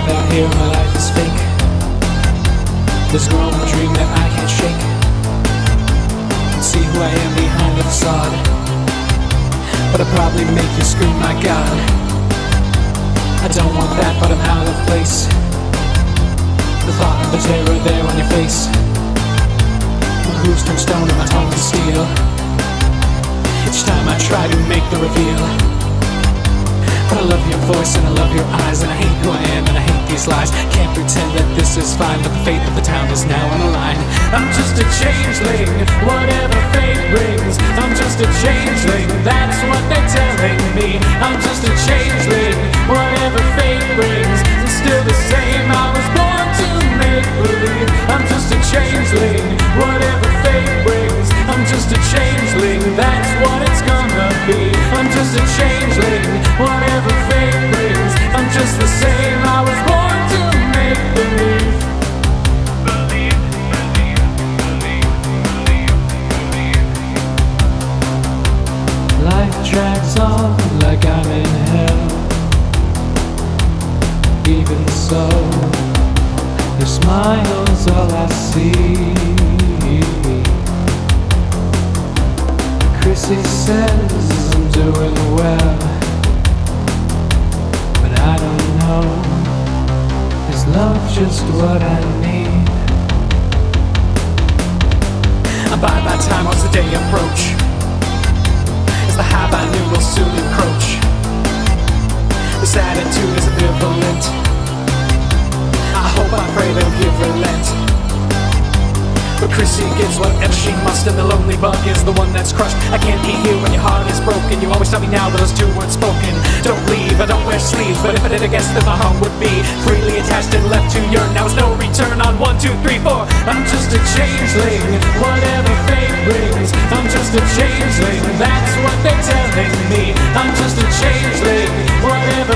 find out here my life is fake. This growing dream that I can't shake. And see who I am behind the facade. But I'd probably make you scream, my God. I don't want that, but I'm out of place. The thought of the terror there on your face. My hooves turn stone and my tongue to steel. Each time I try to make the reveal. But I love your voice and I love your eyes, and I hate who I am and I hate these lies. Can't pretend that this is fine, but the fate of the town is now on the line. I'm just a changeling, whatever fate brings. I'm just a changeling, that's what they're telling me. I'm just a changeling, whatever fate brings. I'm still the same, I was born to make believe. I'm just a changeling, whatever fate brings. I'm just a changeling, that's what it's gonna be. I'm just a changeling, whatever fate brings. I'm just the same, I was born to make believe. Life drags on like I'm in hell. Even so, your smile's all I see. Chrissy says I'm doing well, but I don't know, is love just what I need? And by that time as the day approach, as the hype I knew will soon encroach. This attitude is ambivalent. I hope, I pray they'll give relent. But Chrissy gives whatever she must, and the lonely bug is the one that's crushed. I can't be here when your heart is broken. You always tell me now that those two weren't spoken. Don't leave, I don't wear sleeves, but if I did I guess that my home would be freely attached and left to yearn. Now there's no return on 1, 2, 3, 4. I'm just a changeling, whatever fate brings. I'm just a changeling, that's what they're telling me. I'm just a changeling, whatever